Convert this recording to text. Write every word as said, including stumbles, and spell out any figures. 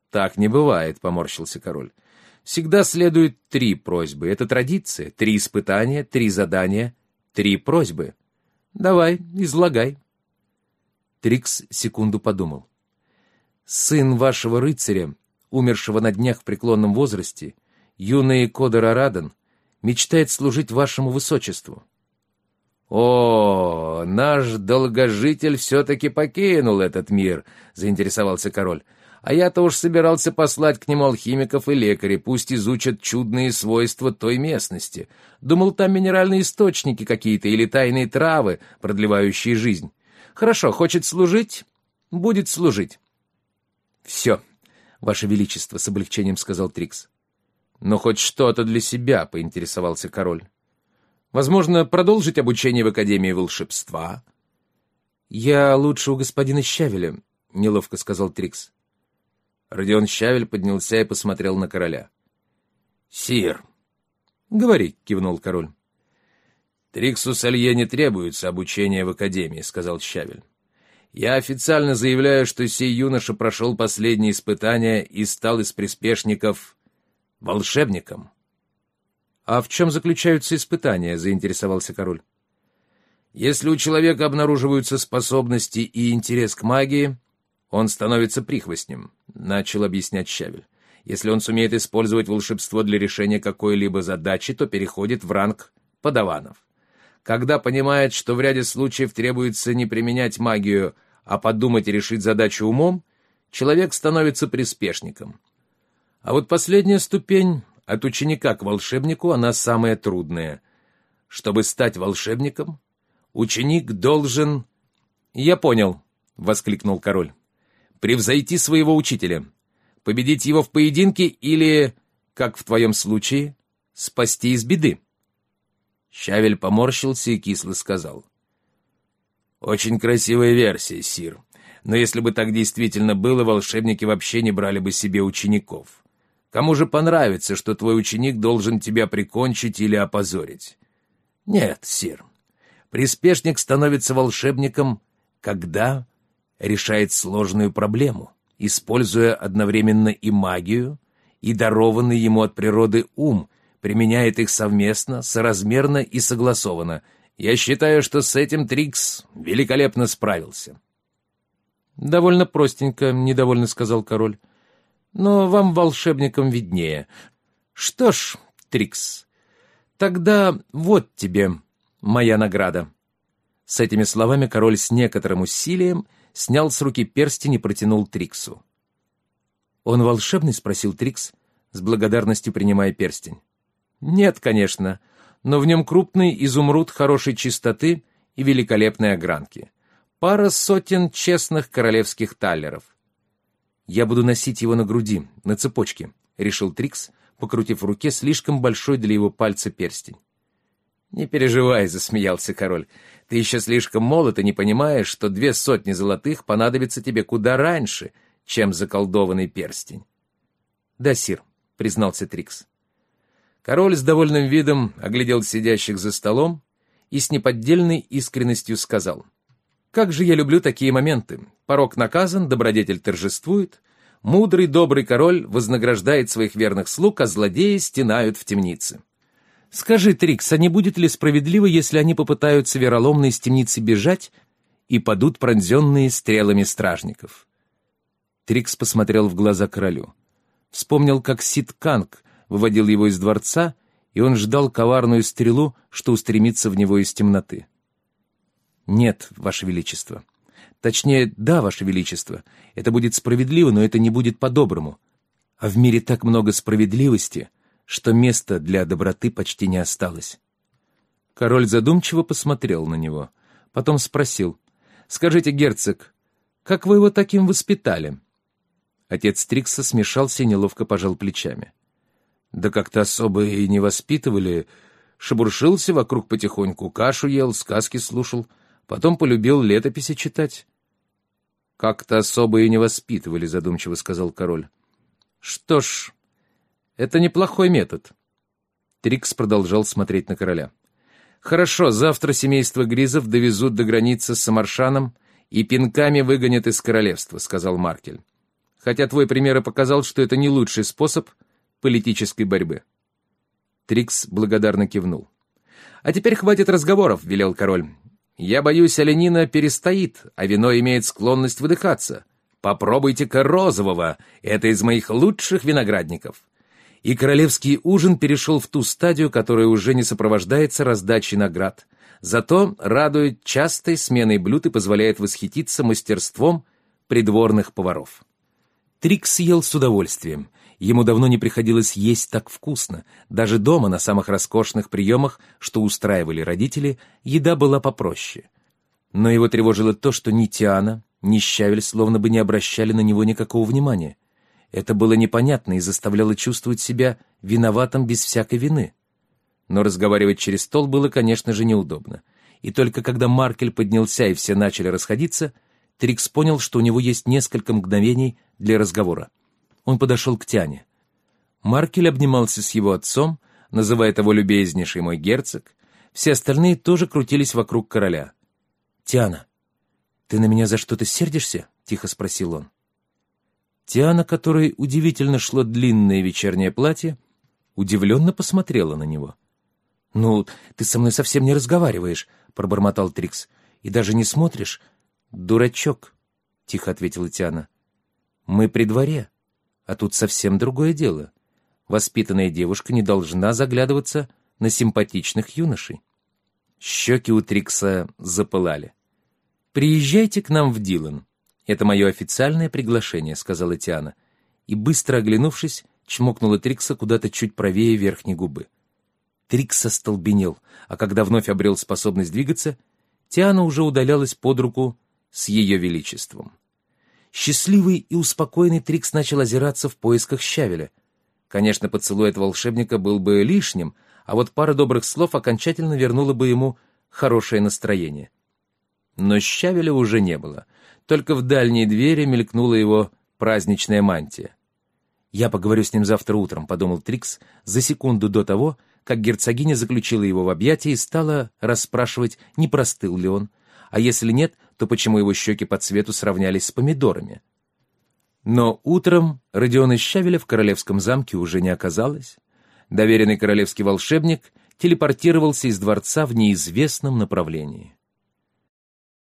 Так не бывает, поморщился король. Всегда следует три просьбы. Это традиция. Три испытания, три задания, три просьбы. Давай, излагай. Трикс секунду подумал. Сын вашего рыцаря, умершего на днях в преклонном возрасте, юный Кодер Арадан, мечтает служить вашему высочеству. «О, наш долгожитель все-таки покинул этот мир», — заинтересовался король. «А я-то уж собирался послать к нему алхимиков и лекарей, пусть изучат чудные свойства той местности. Думал, там минеральные источники какие-то или тайные травы, продлевающие жизнь. Хорошо, хочет служить? Будет служить». «Все, ваше величество», — с облегчением сказал Трикс. «Но хоть что-то для себя», — поинтересовался король. «Возможно, продолжить обучение в Академии волшебства?» «Я лучше у господина Щавеля», — неловко сказал Трикс. Родион Щавель поднялся и посмотрел на короля. «Сир». «Говори», — кивнул король. «Триксу Салье не требуется обучение в Академии», — сказал Щавель. «Я официально заявляю, что сей юноша прошел последние испытания и стал из приспешников волшебником». «А в чем заключаются испытания?» — заинтересовался король. «Если у человека обнаруживаются способности и интерес к магии, он становится прихвостнем», — начал объяснять Щавель. «Если он сумеет использовать волшебство для решения какой-либо задачи, то переходит в ранг подаванов. Когда понимает, что в ряде случаев требуется не применять магию, а подумать и решить задачу умом, человек становится приспешником. А вот последняя ступень — от ученика к волшебнику, она самая трудная. Чтобы стать волшебником, ученик должен...» «Я понял», — воскликнул король. «Превзойти своего учителя, победить его в поединке или, как в твоем случае, спасти из беды». Щавель поморщился и кисло сказал. «Очень красивая версия, сир. Но если бы так действительно было, волшебники вообще не брали бы себе учеников. Кому же понравится, что твой ученик должен тебя прикончить или опозорить? Нет, сир. Приспешник становится волшебником, когда решает сложную проблему, используя одновременно и магию, и дарованный ему от природы ум, применяет их совместно, соразмерно и согласованно. Я считаю, что с этим Трикс великолепно справился». «Довольно простенько», — недовольно сказал король. «Но вам, волшебникам, виднее. Что ж, Трикс, тогда вот тебе моя награда». С этими словами король с некоторым усилием снял с руки перстень и протянул Триксу. «Он волшебный?» — спросил Трикс, с благодарностью принимая перстень. «Нет, конечно, но в нем крупный изумруд хорошей чистоты и великолепной огранки. Пара сотен честных королевских таллеров. «Я буду носить его на груди, на цепочке», — решил Трикс, покрутив в руке слишком большой для его пальца перстень. «Не переживай», — засмеялся король. «Ты еще слишком молод и не понимаешь, что две сотни золотых понадобятся тебе куда раньше, чем заколдованный перстень». «Да, сир», — признался Трикс. Король с довольным видом оглядел сидящих за столом и с неподдельной искренностью сказал: «Как же я люблю такие моменты. Порок наказан, добродетель торжествует, мудрый, добрый король вознаграждает своих верных слуг, а злодеи стенают в темнице. Скажи, Трикс, а не будет ли справедливо, если они попытаются вероломно из темницы бежать и падут пронзенные стрелами стражников?» Трикс посмотрел в глаза королю. Вспомнил, как Сид Канг выводил его из дворца, и он ждал коварную стрелу, что устремится в него из темноты. «Нет, ваше величество. Точнее, да, ваше величество. Это будет справедливо, но это не будет по-доброму. А в мире так много справедливости, что места для доброты почти не осталось». Король задумчиво посмотрел на него. Потом спросил: «Скажите, герцог, как вы его таким воспитали?» Отец Трикса смешался и неловко пожал плечами. «Да как-то особо и не воспитывали. Шебуршился вокруг потихоньку, кашу ел, сказки слушал. Потом полюбил летописи читать». «Как-то особо и не воспитывали», — задумчиво сказал король. «Что ж, это неплохой метод». Трикс продолжал смотреть на короля. «Хорошо, завтра семейство Гризов довезут до границы с Самаршаном и пинками выгонят из королевства», — сказал Маркель. хотя твой пример и показал, что это не лучший способ политической борьбы». Трикс благодарно кивнул. «А теперь хватит разговоров», — велел король. «Я боюсь, оленина перестоит, а вино имеет склонность выдыхаться. Попробуйте-ка розового, это из моих лучших виноградников». И королевский ужин перешел в ту стадию, которая уже не сопровождается раздачей наград. Зато радует частой сменой блюд и позволяет восхититься мастерством придворных поваров. Трикс ел с удовольствием. Ему давно не приходилось есть так вкусно. Даже дома, на самых роскошных приемах, что устраивали родители, еда была попроще. Но его тревожило то, что ни Тиана, ни Щавель словно бы не обращали на него никакого внимания. Это было непонятно и заставляло чувствовать себя виноватым без всякой вины. Но разговаривать через стол было, конечно же, неудобно. И только когда Маркель поднялся и все начали расходиться, Трикс понял, что у него есть несколько мгновений для разговора. Он подошел к Тиане. Маркель обнимался с его отцом, называя того любезнейший мой герцог. Все остальные тоже крутились вокруг короля. «Тиана, ты на меня за что-то сердишься?» — тихо спросил он. Тиана, которой удивительно шло длинное вечернее платье, удивленно посмотрела на него. «Ну, ты со мной совсем не разговариваешь», — пробормотал Трикс. «И даже не смотришь?» «Дурачок», — тихо ответила Тиана. «Мы при дворе, а тут совсем другое дело. Воспитанная девушка не должна заглядываться на симпатичных юношей». Щеки у Трикса запылали. «Приезжайте к нам в Дилан. Это мое официальное приглашение», — сказала Тиана. И, быстро оглянувшись, чмокнула Трикса куда-то чуть правее верхней губы. Трикс остолбенел, а когда вновь обрел способность двигаться, Тиана уже удалялась под руку с ее величеством. Счастливый и успокоенный Трикс начал озираться в поисках Щавеля. Конечно, поцелуй от волшебника был бы лишним, а вот пара добрых слов окончательно вернула бы ему хорошее настроение. Но Щавеля уже не было. Только в дальней двери мелькнула его праздничная мантия. «Я поговорю с ним завтра утром», — подумал Трикс за секунду до того, как герцогиня заключила его в объятия и стала расспрашивать, не простыл ли он, а если нет, то почему его щеки по цвету сравнялись с помидорами. Но утром Родиона Щавеля в королевском замке уже не оказалось. Доверенный королевский волшебник телепортировался из дворца в неизвестном направлении.